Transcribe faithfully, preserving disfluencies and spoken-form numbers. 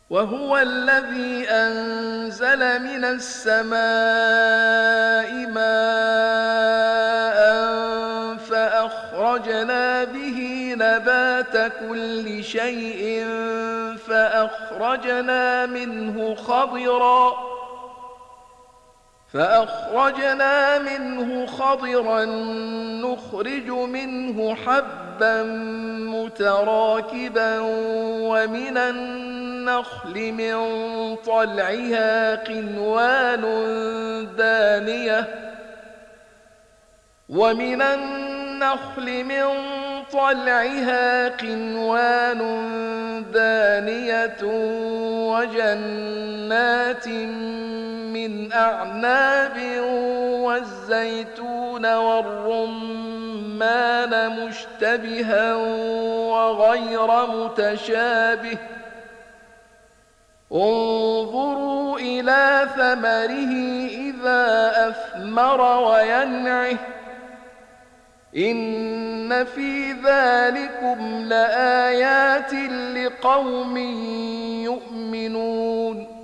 وهو الذي أنزل من السماء ماء فأخرجنا به نبات كل شيء فأخرجنا منه خضرا فأخرجنا منه خضرا نخرج منه حبا متراكبا ومن النخل من طلعها قنوان دانية ومن النخل من طلعها قنوان دانية وجنات من أعناب والزيتون والرمان مشتبها وغير متشابه انظروا إلى ثمره إذا أثمر وينعه إن في ذلكم لآيات لقوم يؤمنون